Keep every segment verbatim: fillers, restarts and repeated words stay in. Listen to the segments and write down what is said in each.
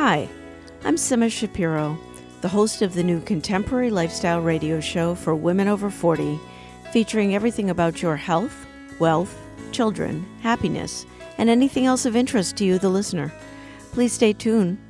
Hi, I'm Sima Shapiro, the host of the new contemporary lifestyle radio show for women over forty, featuring everything about your health, wealth, children, happiness, and anything else of interest to you, the listener. Please stay tuned.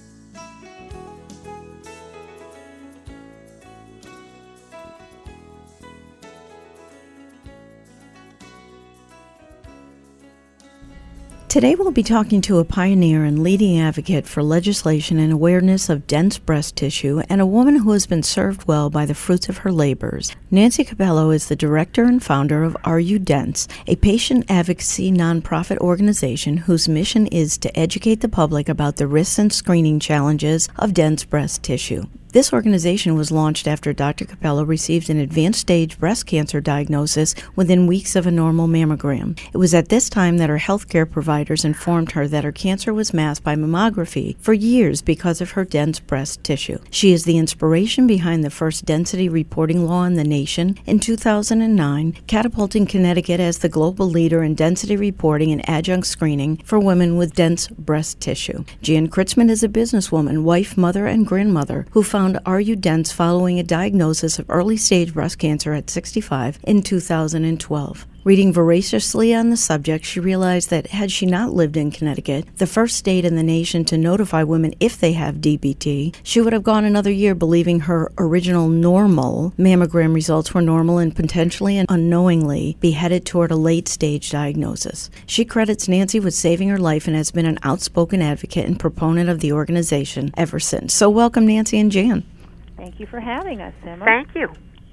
Today we'll be talking to a pioneer and leading advocate for legislation and awareness of dense breast tissue and a woman who has been served well by the fruits of her labors. Nancy Capello is the director and founder of Are You Dense, a patient advocacy nonprofit organization whose mission is to educate the public about the risks and screening challenges of dense breast tissue. This organization was launched after Doctor Capello received an advanced stage breast cancer diagnosis within weeks of a normal mammogram. It was at this time that her healthcare providers informed her that her cancer was masked by mammography for years because of her dense breast tissue. She is the inspiration behind the first density reporting law in the nation in two thousand nine, catapulting Connecticut as the global leader in density reporting and adjunct screening for women with dense breast tissue. Jan Kritzman is a businesswoman, wife, mother, and grandmother who found Are You Dense following a diagnosis of early-stage breast cancer at sixty-five in two thousand twelve. Reading voraciously on the subject, she realized that had she not lived in Connecticut, the first state in the nation to notify women if they have D B T, she would have gone another year believing her original normal mammogram results were normal and potentially and unknowingly be headed toward a late-stage diagnosis. She credits Nancy with saving her life and has been an outspoken advocate and proponent of the organization ever since. So welcome, Nancy and Jan. Thank you for having us, Emma. Thank you.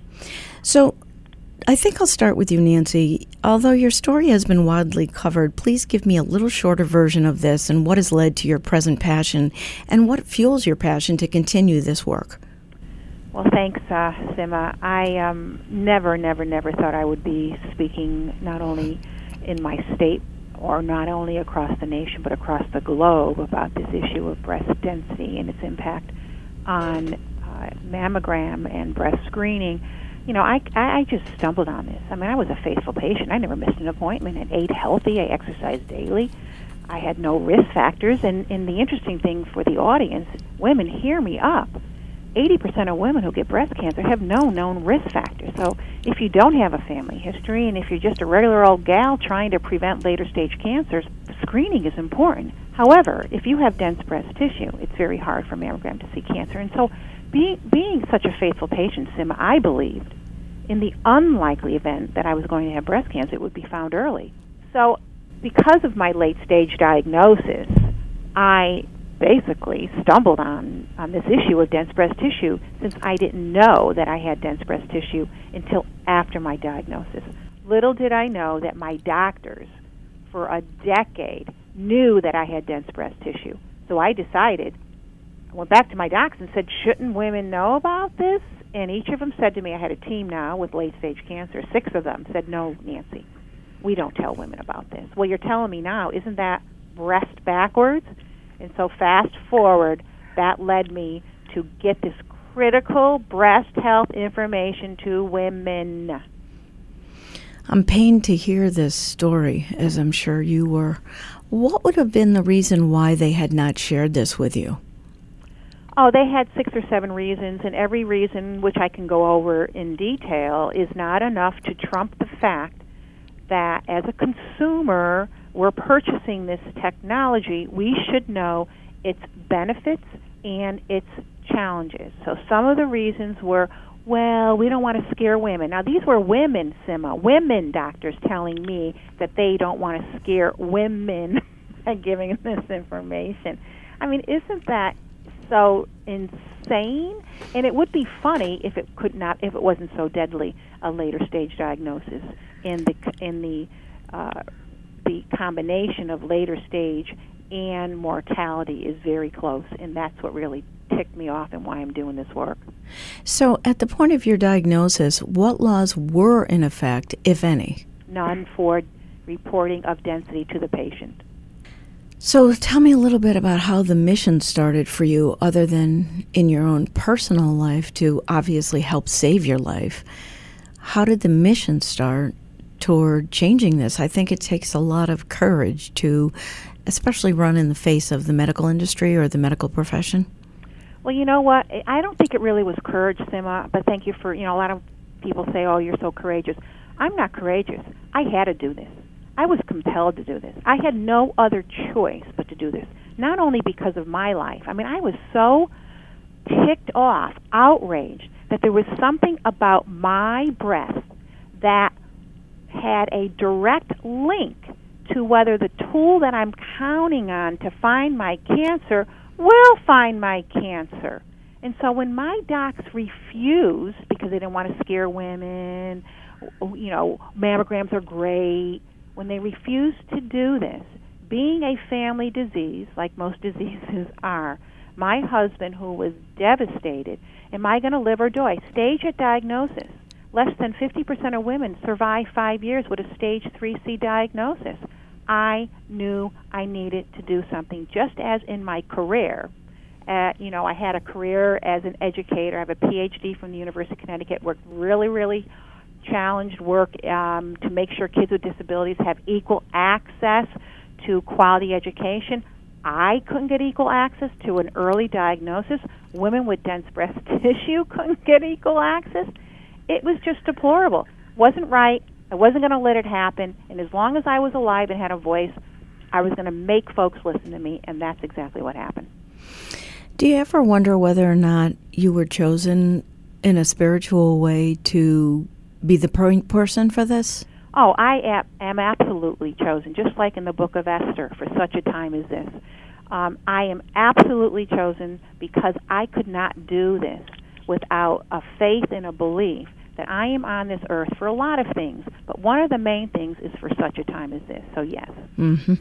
So, I think I'll start with you, Nancy. Although your story has been widely covered, please give me a little shorter version of this and what has led to your present passion and what fuels your passion to continue this work. Well, thanks, uh, Sima. I um, never, never, never thought I would be speaking not only in my state or not only across the nation but across the globe about this issue of breast density and its impact on uh, mammogram and breast screening. You know, I, I just stumbled on this. I mean, I was a faithful patient. I never missed an appointment. I ate healthy. I exercised daily. I had no risk factors. And, and the interesting thing for the audience, women, hear me up. eighty percent of women who get breast cancer have no known risk factors. So if you don't have a family history and if you're just a regular old gal trying to prevent later stage cancers, screening is important. However, if you have dense breast tissue, it's very hard for mammogram to see cancer. And so Being, being such a faithful patient, Sim, I believed in the unlikely event that I was going to have breast cancer, it would be found early. So because of my late-stage diagnosis, I basically stumbled on, on this issue of dense breast tissue since I didn't know that I had dense breast tissue until after my diagnosis. Little did I know that my doctors for a decade knew that I had dense breast tissue. So I decided I went back to my docs and said, shouldn't women know about this? And each of them said to me, I had a team now with late-stage cancer. Six of them said, no, Nancy, we don't tell women about this. Well, you're telling me now, isn't that breast backwards? And so fast forward, that led me to get this critical breast health information to women. I'm pained to hear this story, as I'm sure you were. What would have been the reason why they had not shared this with you? Oh, they had six or seven reasons, and every reason, which I can go over in detail, is not enough to trump the fact that as a consumer, we're purchasing this technology. We should know its benefits and its challenges. So some of the reasons were, well, we don't want to scare women. Now, these were women, Sima, women doctors telling me that they don't want to scare women by giving them this information. I mean, isn't that so insane? And it would be funny if it could not, if it wasn't so deadly, a later stage diagnosis. In the in the uh, the combination of later stage and mortality is very close, and that's what really ticked me off and why I'm doing this work. So, at the point of your diagnosis, what laws were in effect, if any? None for reporting of density to the patient. So tell me a little bit about how the mission started for you, other than in your own personal life to obviously help save your life. How did the mission start toward changing this? I think it takes a lot of courage to especially run in the face of the medical industry or the medical profession? Well, you know what? I don't think it really was courage, Sima, but thank you for, you know, a lot of people say, oh, you're so courageous. I'm not courageous. I had to do this. I was compelled to do this. I had no other choice but to do this, not only because of my life. I mean, I was so ticked off, outraged, that there was something about my breast that had a direct link to whether the tool that I'm counting on to find my cancer will find my cancer. And so when my docs refused, because they didn't want to scare women, you know, mammograms are great, when they refused to do this, being a family disease, like most diseases are, my husband, who was devastated, am I going to live or die? Stage at diagnosis. Less than fifty percent of women survive five years with a stage three C diagnosis. I knew I needed to do something, just as in my career. Uh, you know, I had a career as an educator. I have a P H D from the University of Connecticut, worked really, really challenged work um, to make sure kids with disabilities have equal access to quality education. I couldn't get equal access to an early diagnosis. Women with dense breast tissue couldn't get equal access. It was just deplorable. Wasn't right. I wasn't going to let it happen. And as long as I was alive and had a voice, I was going to make folks listen to me, and that's exactly what happened. Do you ever wonder whether or not you were chosen in a spiritual way to be the point person for this? Oh, I am absolutely chosen, just like in the book of Esther, for such a time as this. Um, I am absolutely chosen because I could not do this without a faith and a belief that I am on this earth for a lot of things, but one of the main things is for such a time as this, so yes. Mm-hmm.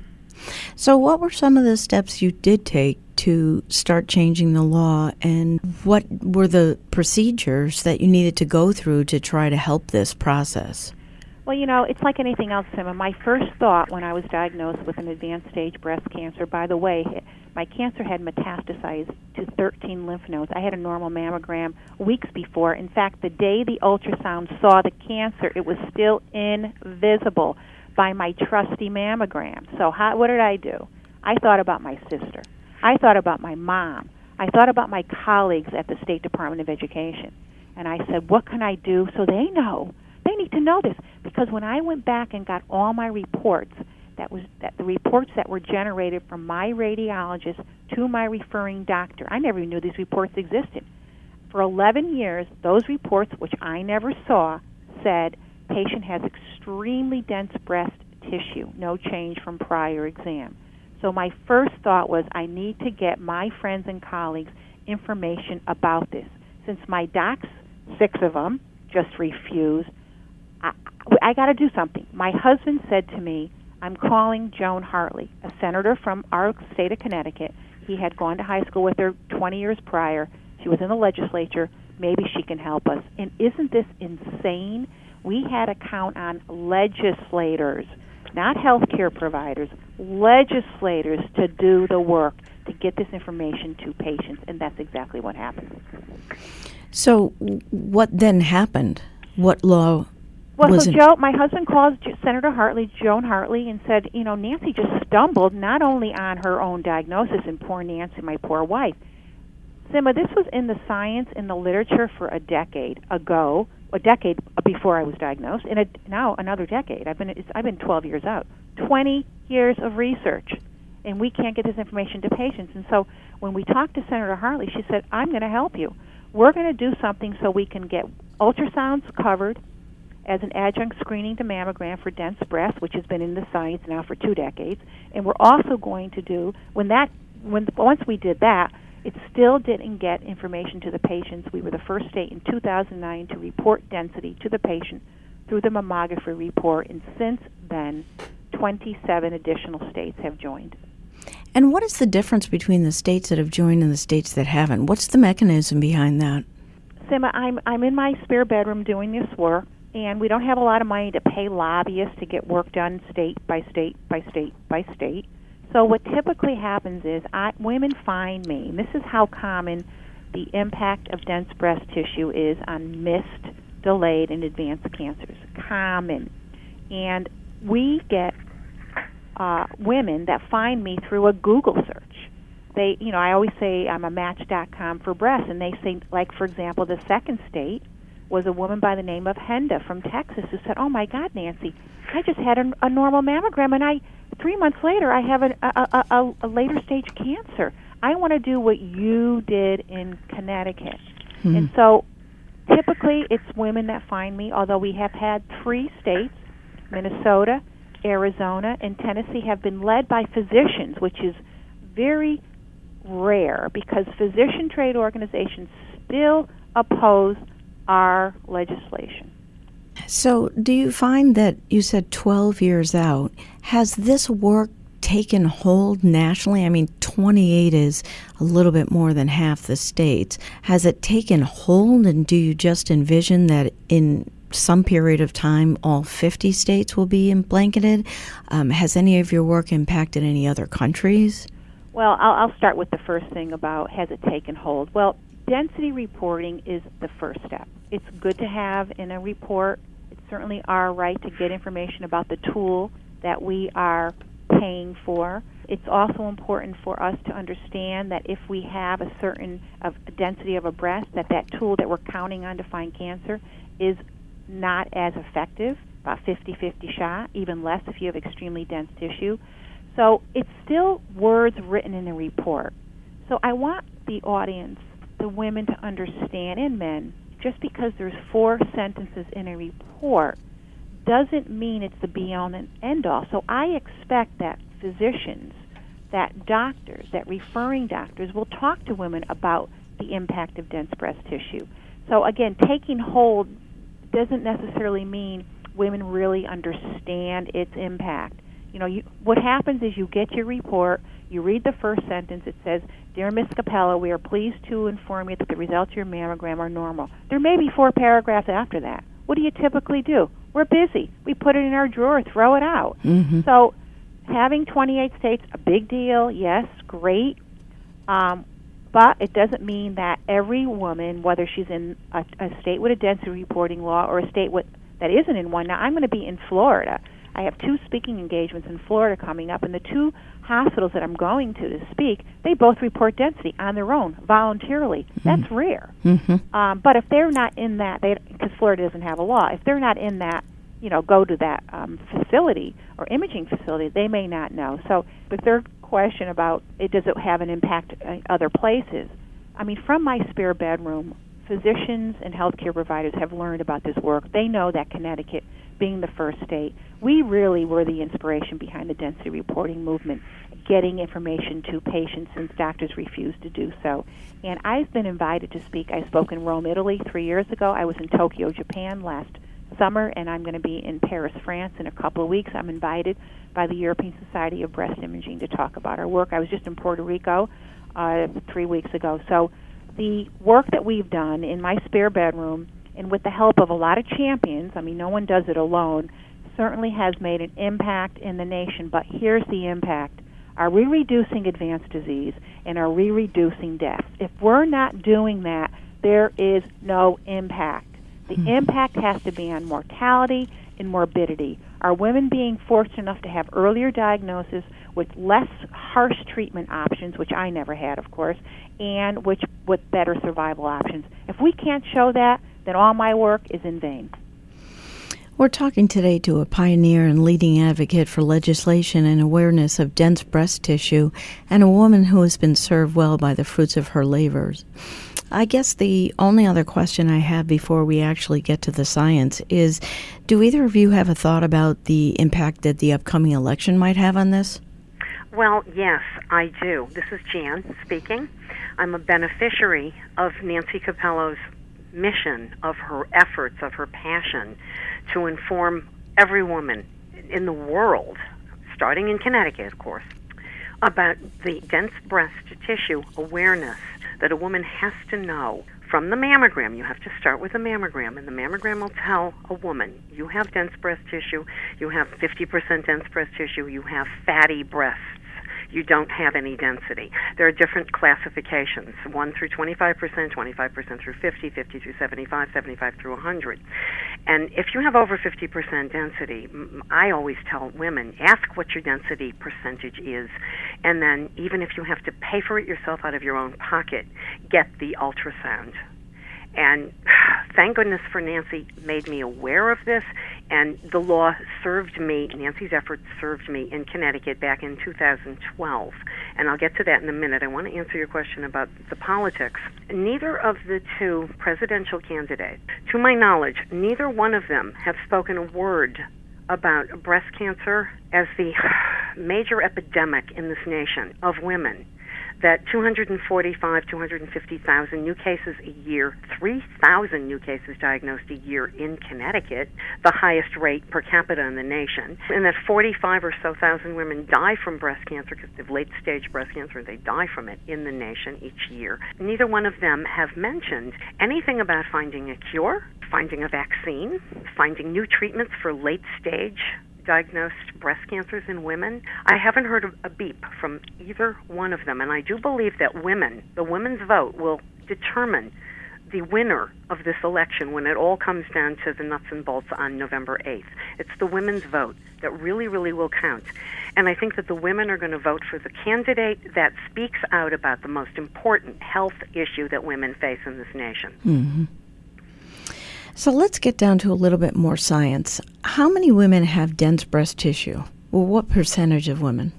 So what were some of the steps you did take to start changing the law, and what were the procedures that you needed to go through to try to help this process? Well, you know, it's like anything else, Simma. My first thought when I was diagnosed with an advanced stage breast cancer, by the way, my cancer had metastasized to thirteen lymph nodes. I had a normal mammogram weeks before. In fact, the day the ultrasound saw the cancer, it was still invisible by my trusty mammogram. So how, what did I do? I thought about my sister. I thought about my mom. I thought about my colleagues at the State Department of Education. And I said, what can I do so they know? They need to know this. Because when I went back and got all my reports, that was that the reports that were generated from my radiologist to my referring doctor, I never even knew these reports existed. For eleven years, those reports, which I never saw, said patient has extremely dense breast tissue, no change from prior exam. So my first thought was, I need to get my friends and colleagues information about this. Since my docs, six of them, just refused, I, I got to do something. My husband said to me, I'm calling Joan Hartley, a senator from our state of Connecticut. He had gone to high school with her twenty years prior. She was in the legislature. Maybe she can help us. And isn't this insane? We had to count on legislators, not healthcare providers, legislators to do the work to get this information to patients, and that's exactly what happened. So what then happened? What law Well, was so it? Joe, my husband called Senator Hartley, Joan Hartley, and said, you know, Nancy just stumbled not only on her own diagnosis, and poor Nancy, my poor wife. Simma, this was in the science, in the literature for a decade ago, a decade before I was diagnosed, and a, now another decade. I've been it's, I've been twelve years out, twenty years of research, and we can't get this information to patients. And so when we talked to Senator Hartley, she said, I'm going to help you. We're going to do something so we can get ultrasounds covered as an adjunct screening to mammogram for dense breast, which has been in the science now for two decades. And we're also going to do, when that, when once we did that, it still didn't get information to the patients. We were the first state in two thousand nine to report density to the patient through the mammography report, and since then, twenty-seven additional states have joined. And what is the difference between the states that have joined and the states that haven't? What's the mechanism behind that? Simma, I'm, I'm in my spare bedroom doing this work, and we don't have a lot of money to pay lobbyists to get work done state by state by state by state. So what typically happens is I, women find me, and this is how common the impact of dense breast tissue is on missed, delayed, and advanced cancers. Common. And we get uh, women that find me through a Google search. They, you know, I always say I'm a match dot com for breasts, and they say, like, for example, the second state was a woman by the name of Henda from Texas who said, "Oh my God, Nancy, I just had a, a normal mammogram, and I three months later I have a, a, a, a later stage cancer. I want to do what you did in Connecticut." Hmm. And so typically it's women that find me, although we have had three states, Minnesota, Arizona, and Tennessee, have been led by physicians, which is very rare because physician trade organizations still oppose our legislation. So do you find that, you said twelve years out, has this work taken hold nationally? I mean, twenty-eight is a little bit more than half the states. Has it taken hold, and do you just envision that in some period of time all fifty states will be blanketed? Um, has any of your work impacted any other countries? Well, I'll, I'll start with the first thing about has it taken hold. Well, density reporting is the first step. It's good to have in a report. It's certainly our right to get information about the tool that we are paying for. It's also important for us to understand that if we have a certain of a density of a breast, that that tool that we're counting on to find cancer is not as effective, about fifty-fifty shot, even less if you have extremely dense tissue. So it's still words written in a report. So I want the audience, the women, to understand, and men, just because there's four sentences in a report doesn't mean it's the be-all and end-all. So I expect that physicians, that doctors, that referring doctors will talk to women about the impact of dense breast tissue. So again, taking hold doesn't necessarily mean women really understand its impact. You know, you, what happens is you get your report, you read the first sentence, it says, "Dear Miz Capello, we are pleased to inform you that the results of your mammogram are normal." There may be four paragraphs after that. What do you typically do? We're busy. We put it in our drawer, throw it out. Mm-hmm. So having twenty-eight states, a big deal, yes, great. Um, but it doesn't mean that every woman, whether she's in a, a state with a density reporting law or a state with, that isn't in one. Now, I'm going to be in Florida. I have two speaking engagements in Florida coming up, and the two hospitals that I'm going to to speak, they both report density on their own, voluntarily. Mm-hmm. That's rare. Mm-hmm. Um, but if they're not in that, because Florida doesn't have a law, if they're not in that, you know, go to that um, facility or imaging facility, they may not know. So the third question about it, does it have an impact in other places? I mean, from my spare bedroom, physicians and healthcare providers have learned about this work. They know that Connecticut, being the first state, we really were the inspiration behind the density reporting movement, getting information to patients since doctors refused to do so. And I've been invited to speak. I spoke in Rome, Italy three years ago. I was in Tokyo, Japan last summer, and I'm going to be in Paris, France in a couple of weeks. I'm invited by the European Society of Breast Imaging to talk about our work. I was just in Puerto Rico uh, three weeks ago. So the work that we've done in my spare bedroom, and with the help of a lot of champions, I mean, no one does it alone, certainly has made an impact in the nation. But here's the impact. Are we reducing advanced disease, and are we reducing deaths? If we're not doing that, there is no impact. The mm-hmm. impact has to be on mortality and morbidity. Are women being fortunate enough to have earlier diagnosis with less harsh treatment options, which I never had, of course, and which with better survival options? If we can't show that, then all my work is in vain. We're talking today to a pioneer and leading advocate for legislation and awareness of dense breast tissue, and a woman who has been served well by the fruits of her labors. I guess the only other question I have before we actually get to the science is, do either of you have a thought about the impact that the upcoming election might have on this? Well, yes, I do. This is Jan speaking. I'm a beneficiary of Nancy Capello's mission, of her efforts, of her passion to inform every woman in the world, starting in Connecticut, of course, about the dense breast tissue awareness that a woman has to know. From the mammogram, you have to start with a mammogram, and the mammogram will tell a woman, you have dense breast tissue, you have fifty percent dense breast tissue, you have fatty breasts, you don't have any density. There are different classifications, one through twenty-five percent, twenty-five percent through fifty, fifty through seventy-five, seventy-five through one hundred. And if you have over fifty percent density, I always tell women, ask what your density percentage is, and then even if you have to pay for it yourself out of your own pocket, get the ultrasound. And thank goodness for Nancy made me aware of this, and the law served me, Nancy's efforts served me in Connecticut back in two thousand twelve. And I'll get to that in a minute. I want to answer your question about the politics. Neither of the two presidential candidates, to my knowledge, neither one of them have spoken a word about breast cancer as the major epidemic in this nation of women. That two hundred forty-five, two hundred fifty thousand new cases a year, three thousand new cases diagnosed a year in Connecticut, the highest rate per capita in the nation, and that forty-five or so thousand women die from breast cancer because they have late-stage breast cancer and they die from it in the nation each year. Neither one of them have mentioned anything about finding a cure, finding a vaccine, finding new treatments for late-stage diagnosed breast cancers in women. I haven't heard a beep from either one of them, and I do believe that women, the women's vote, will determine the winner of this election when it all comes down to the nuts and bolts on November eighth. It's the women's vote that really, really will count. And I think that the women are going to vote for the candidate that speaks out about the most important health issue that women face in this nation. Mm-hmm. So let's get down to a little bit more science. How many women have dense breast tissue? Well, what percentage of women?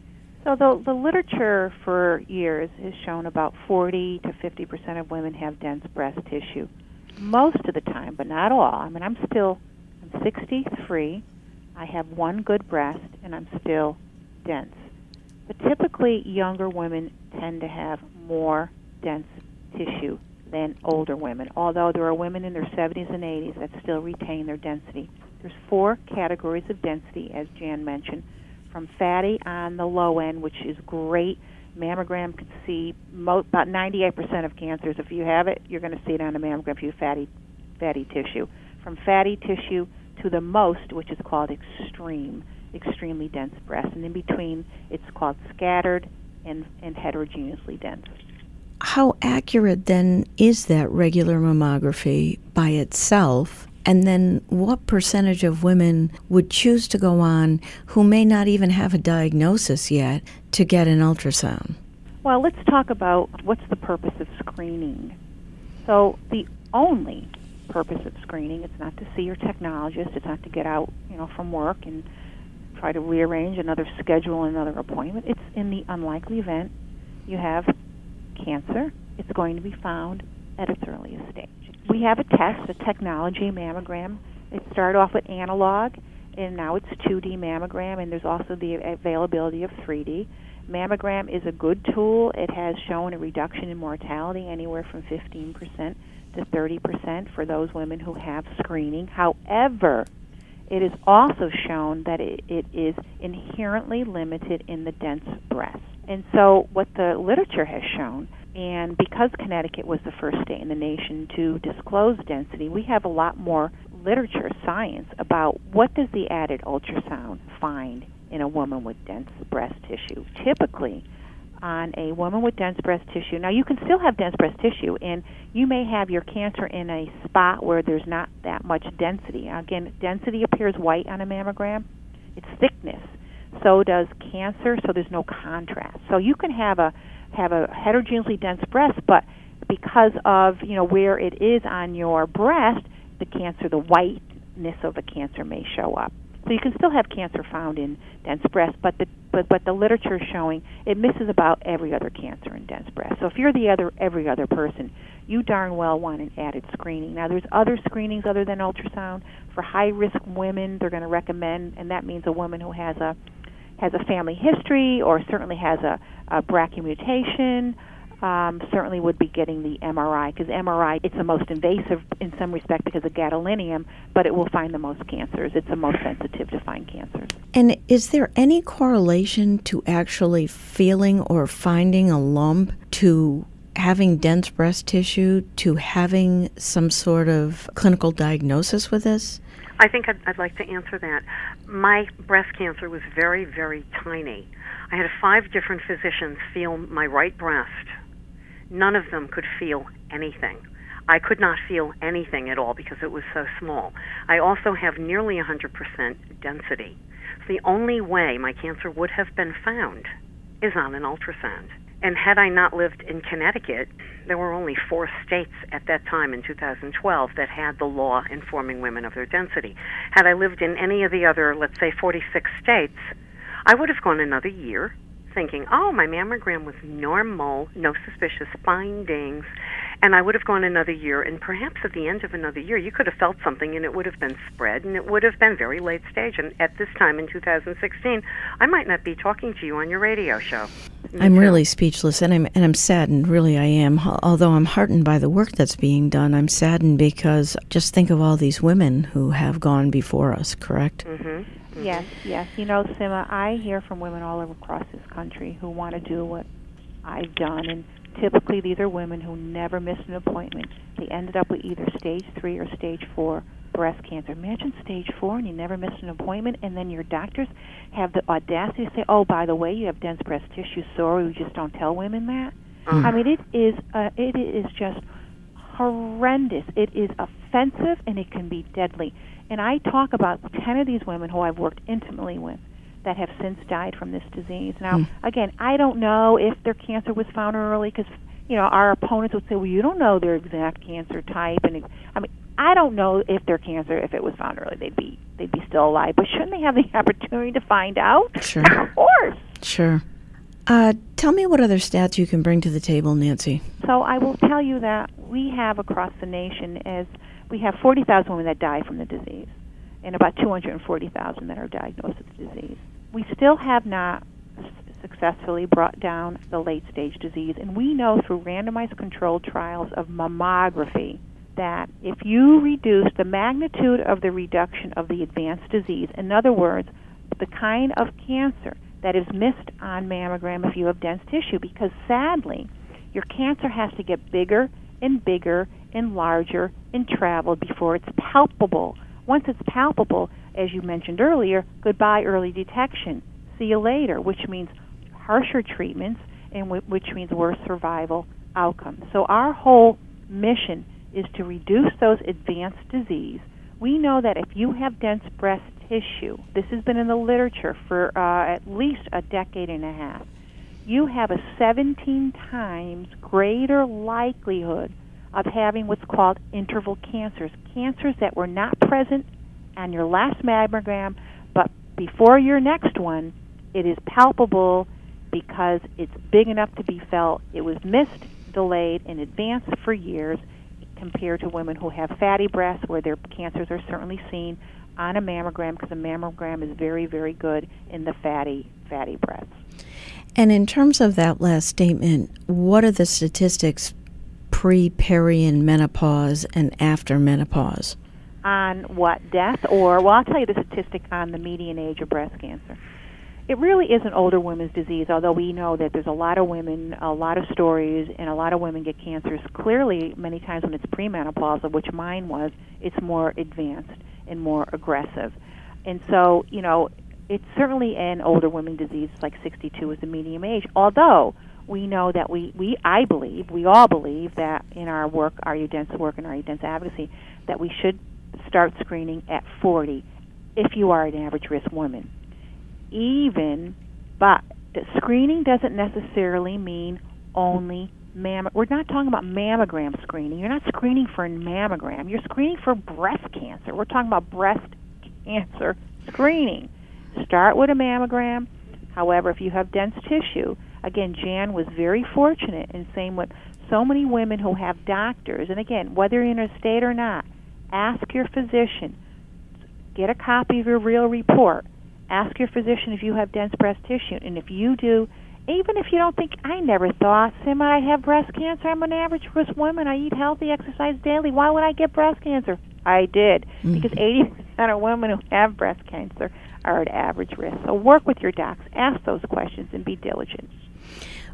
So the, the literature for years has shown about forty to fifty percent of women have dense breast tissue. Most of the time, but not all. I mean, I'm still, I'm sixty-three. I have one good breast, and I'm still dense. But typically, younger women tend to have more dense tissue than older women, although there are women in their seventies and eighties that still retain their density. There's four categories of density, as Jan mentioned, from fatty on the low end, which is great. Mammogram can see mo- about ninety-eight percent of cancers. If you have it, you're going to see it on a mammogram if you have fatty, fatty tissue. From fatty tissue to the most, which is called extreme, extremely dense breast. And in between, it's called scattered and, and heterogeneously dense. How accurate, then, is that regular mammography by itself? And then what percentage of women would choose to go on who may not even have a diagnosis yet to get an ultrasound? Well, let's talk about what's the purpose of screening. So the only purpose of screening, it's not to see your technologist, it's not to get out, you know, from work and try to rearrange another schedule, another appointment. It's in the unlikely event you have cancer, it's going to be found at its earliest stage. We have a test, a technology mammogram. It started off with analog, and now it's two D mammogram, and there's also the availability of three D. Mammogram is a good tool. It has shown a reduction in mortality anywhere from fifteen percent to thirty percent for those women who have screening. However, it is also shown that it, it is inherently limited in the dense breast. And so what the literature has shown, and because Connecticut was the first state in the nation to disclose density, we have a lot more literature, science, about what does the added ultrasound find in a woman with dense breast tissue. Typically, on a woman with dense breast tissue, now you can still have dense breast tissue, and you may have your cancer in a spot where there's not that much density. Again, density appears white on a mammogram. It's thickness. So does cancer, so there's no contrast. So you can have a have a heterogeneously dense breast, but because of, you know, where it is on your breast, the cancer, the whiteness of the cancer may show up. So you can still have cancer found in dense breast, but the but, but the literature is showing it misses about every other cancer in dense breast. So if you're the other every other person, you darn well want an added screening. Now there's other screenings other than ultrasound. For high-risk women, they're going to recommend, and that means a woman who has a has a family history or certainly has a, a B R C A mutation, um, certainly would be getting the M R I, because M R I, it's the most invasive in some respect because of gadolinium, but it will find the most cancers. It's the most sensitive to find cancers. And is there any correlation to actually feeling or finding a lump to having dense breast tissue to having some sort of clinical diagnosis with this? I think I'd, I'd like to answer that. My breast cancer was very, very tiny. I had five different physicians feel my right breast. None of them could feel anything. I could not feel anything at all because it was so small. I also have nearly one hundred percent density. So the only way my cancer would have been found is on an ultrasound. And had I not lived in Connecticut, there were only four states at that time in two thousand twelve that had the law informing women of their density. Had I lived in any of the other, let's say, forty-six states, I would have gone another year thinking, oh, my mammogram was normal, no suspicious findings, and I would have gone another year, and perhaps at the end of another year, you could have felt something, and it would have been spread, and it would have been very late stage. And at this time in two thousand sixteen, I might not be talking to you on your radio show. I'm really speechless, and I'm and I'm saddened. Really, I am. Although I'm heartened by the work that's being done, I'm saddened because just think of all these women who have gone before us. Correct? Mm-hmm. Mm-hmm. Yes, yes. You know, Sima, I hear from women all over across this country who want to do what I've done, and typically these are women who never missed an appointment. They ended up with either stage three or stage four breast cancer. Imagine stage four and you never missed an appointment, and then your doctors have the audacity to say, oh, by the way, you have dense breast tissue. Sorry, we just don't tell women that. Mm. I mean, it is uh, it is just horrendous. It is offensive, and it can be deadly. And I talk about ten of these women who I've worked intimately with that have since died from this disease. Now, mm. again, I don't know if their cancer was found early because, you know, our opponents would say, well, you don't know their exact cancer type. And it, I mean, I don't know if their cancer, if it was found early, they'd be they'd be still alive. But shouldn't they have the opportunity to find out? Sure. Of course. Sure. Uh, tell me what other stats you can bring to the table, Nancy. So I will tell you that we have across the nation, as we have forty thousand women that die from the disease, and about two hundred forty thousand that are diagnosed with the disease. We still have not successfully brought down the late-stage disease, and we know through randomized controlled trials of mammography that if you reduce the magnitude of the reduction of the advanced disease, in other words, the kind of cancer that is missed on mammogram if you have dense tissue, because sadly, your cancer has to get bigger and bigger and larger and travel before it's palpable. Once it's palpable, as you mentioned earlier, goodbye early detection. See you later, which means harsher treatments and w- which means worse survival outcomes. So our whole mission is to reduce those advanced disease. We know that if you have dense breast tissue, this has been in the literature for uh, at least a decade and a half, you have a seventeen times greater likelihood of having what's called interval cancers, cancers that were not present on your last mammogram, but before your next one, it is palpable because it's big enough to be felt. It was missed, delayed, and advanced for years, compared to women who have fatty breasts where their cancers are certainly seen on a mammogram, because a mammogram is very, very good in the fatty, fatty breasts. And in terms of that last statement, what are the statistics pre, peri, and menopause and after menopause? On what, death? Or, well, I'll tell you the statistic on the median age of breast cancer. It really is an older women's disease, although we know that there's a lot of women, a lot of stories, and a lot of women get cancers. Clearly, many times when it's premenopausal, which mine was, it's more advanced and more aggressive. And so, you know, it's certainly an older women disease, like sixty-two is the median age, although we know that we, we, I believe, we all believe that in our work, our Udensa work and our Udensa advocacy, that we should start screening at forty if you are an average risk woman. Even, but the screening doesn't necessarily mean only mammo. We're not talking about mammogram screening. You're not screening for a mammogram. You're screening for breast cancer. We're talking about breast cancer screening. Start with a mammogram. However, if you have dense tissue, again, Jan was very fortunate in saying what so many women who have doctors, and again, whether you're in a state or not, ask your physician, get a copy of your real report. Ask your physician if you have dense breast tissue, and if you do, even if you don't think, I never thought, Sim, I have breast cancer, I'm an average risk woman, I eat healthy, exercise daily, why would I get breast cancer? I did, mm-hmm. because eighty percent of women who have breast cancer are at average risk. So work with your docs, ask those questions, and be diligent.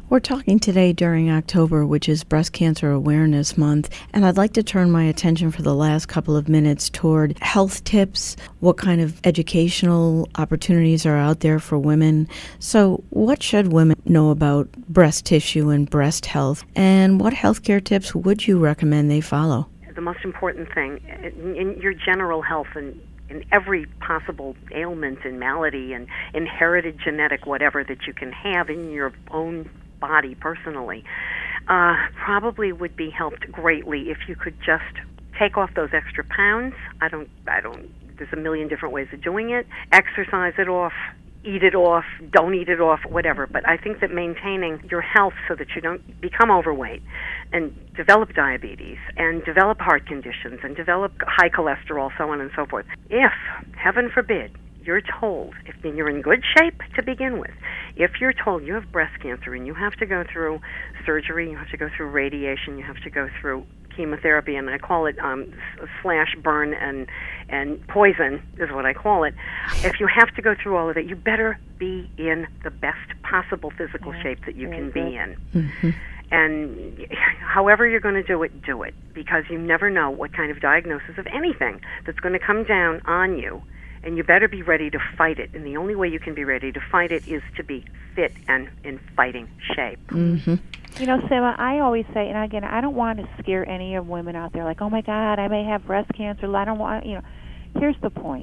We're talking today during October, which is Breast Cancer Awareness Month, and I'd like to turn my attention for the last couple of minutes toward health tips, what kind of educational opportunities are out there for women. So what should women know about breast tissue and breast health, and what healthcare tips would you recommend they follow? The most important thing, in your general health and in every possible ailment and malady and inherited genetic whatever that you can have in your own body personally, uh, probably would be helped greatly if you could just take off those extra pounds. I don't, I don't, there's a million different ways of doing it. Exercise it off, eat it off, don't eat it off, whatever. But I think that maintaining your health so that you don't become overweight and develop diabetes and develop heart conditions and develop high cholesterol, so on and so forth. If, heaven forbid, you're told, if you're in good shape to begin with, if you're told you have breast cancer and you have to go through surgery, you have to go through radiation, you have to go through chemotherapy, and I call it um, slash burn and and poison is what I call it. If you have to go through all of that, you better be in the best possible physical yeah, shape that you can be in. Mm-hmm. And however you're going to do it, do it, because you never know what kind of diagnosis of anything that's going to come down on you. And you better be ready to fight it. And the only way you can be ready to fight it is to be fit and in fighting shape. Mm-hmm. You know, Sima, I always say, and again, I don't want to scare any of women out there like, oh, my God, I may have breast cancer. I don't want, you know. Here's the point.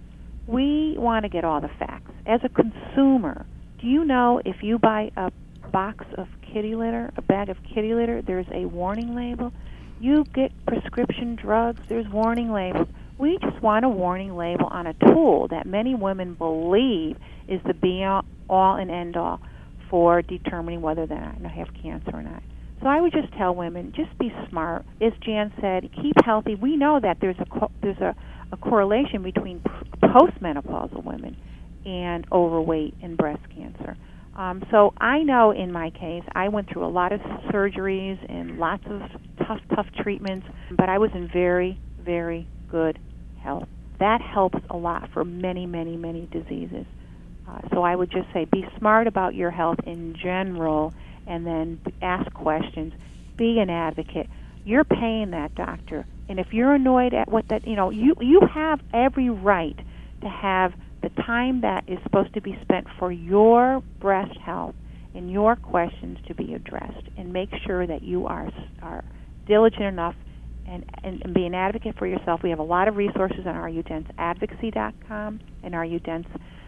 We want to get all the facts. As a consumer, do you know if you buy a box of kitty litter, a bag of kitty litter, there's a warning label? You get prescription drugs, there's warning labels. We just want a warning label on a tool that many women believe is the be-all and end-all for determining whether they have cancer or not. So I would just tell women, just be smart. As Jan said, keep healthy. We know that there's a co- there's a, a correlation between p- postmenopausal women and overweight and breast cancer. Um, so I know in my case, I went through a lot of surgeries and lots of tough, tough treatments, but I was in very, very good health. That helps a lot for many, many, many diseases. Uh, so I would just say be smart about your health in general, and then ask questions. Be an advocate. You're paying that doctor, and if you're annoyed at what that, you know, you you have every right to have the time that is supposed to be spent for your breast health and your questions to be addressed, and make sure that you are are diligent enough and, and, and be an advocate for yourself. We have a lot of resources on R U Dense advocacy dot com and R U Dense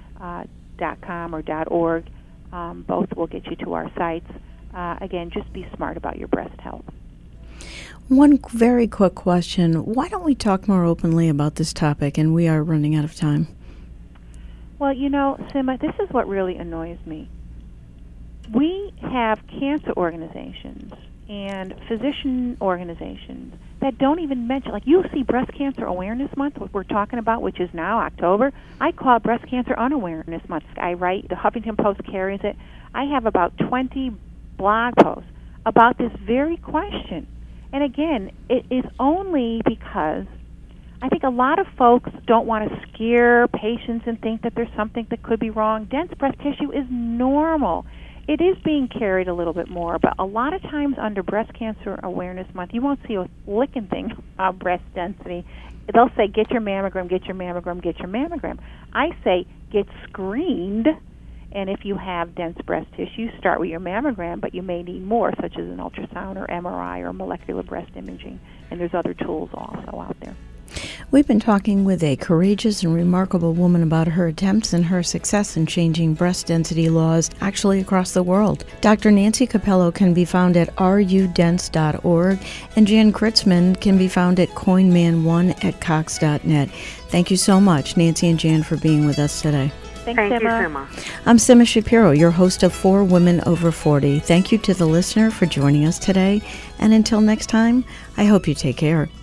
dot com or .org. Um, both will get you to our sites. Uh, again, just be smart about your breast health. One very quick question. Why don't we talk more openly about this topic? And we are running out of time. Well, you know, Sima, this is what really annoys me. We have cancer organizations and physician organizations that don't even mention, like you see Breast Cancer Awareness Month, what we're talking about, which is now October. I call it Breast Cancer Unawareness Month. I write, the Huffington Post carries it. I have about twenty blog posts about this very question. And again, it is only because I think a lot of folks don't want to scare patients and think that there's something that could be wrong. Dense breast tissue is normal. It is being carried a little bit more, but a lot of times under Breast Cancer Awareness Month, you won't see a licking thing about breast density. They'll say, get your mammogram, get your mammogram, get your mammogram. I say, get screened, and if you have dense breast tissue, start with your mammogram, but you may need more, such as an ultrasound or M R I or molecular breast imaging, and there's other tools also out there. We've been talking with a courageous and remarkable woman about her attempts and her success in changing breast density laws actually across the world. Doctor Nancy Capello can be found at R U dense dot org, and Jan Kritzman can be found at coin man one at cox dot net. Thank you so much, Nancy and Jan, for being with us today. Thanks, Thank Sima. you, Sima. I'm Sima Shapiro, your host of For Women Over forty. Thank you to the listener for joining us today, and until next time, I hope you take care.